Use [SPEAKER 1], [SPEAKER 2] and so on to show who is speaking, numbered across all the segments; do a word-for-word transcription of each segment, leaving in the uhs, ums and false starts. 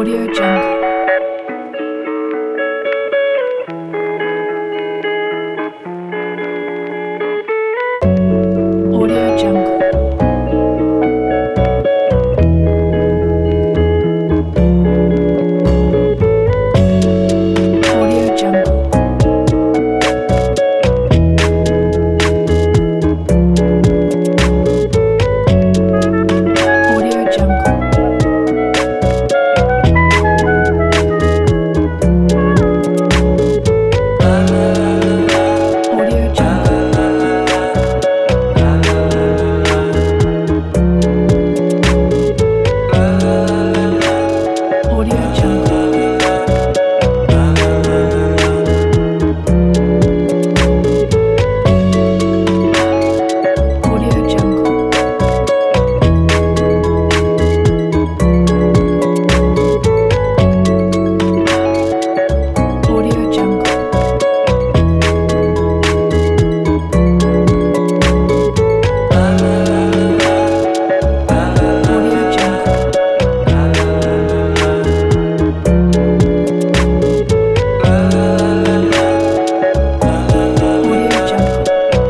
[SPEAKER 1] Audio Jungle. Audio Jungle. Audio Jungle. Audio Jungle. Audio Jungle. Audio Jungle. Audio Jungle. Audio Jungle. Audio Jungle. Audio Jungle.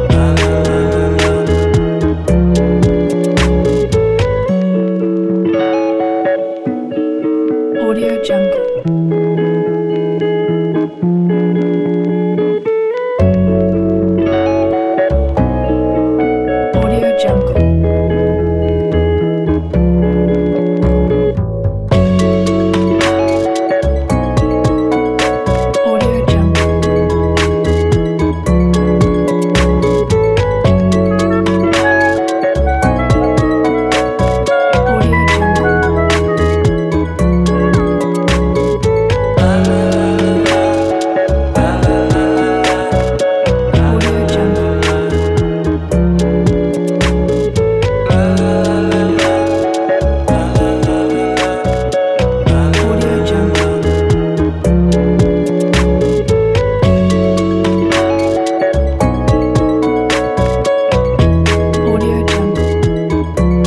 [SPEAKER 1] Audio Jungle. Audio Jungle. Audio Jungle. Audio Jungle. Audio Jungle. Audio Jungle. Audio Jungle.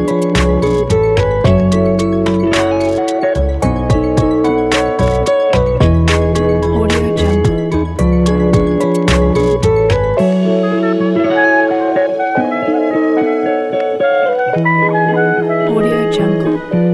[SPEAKER 1] Audio Jungle. Audio Jungle.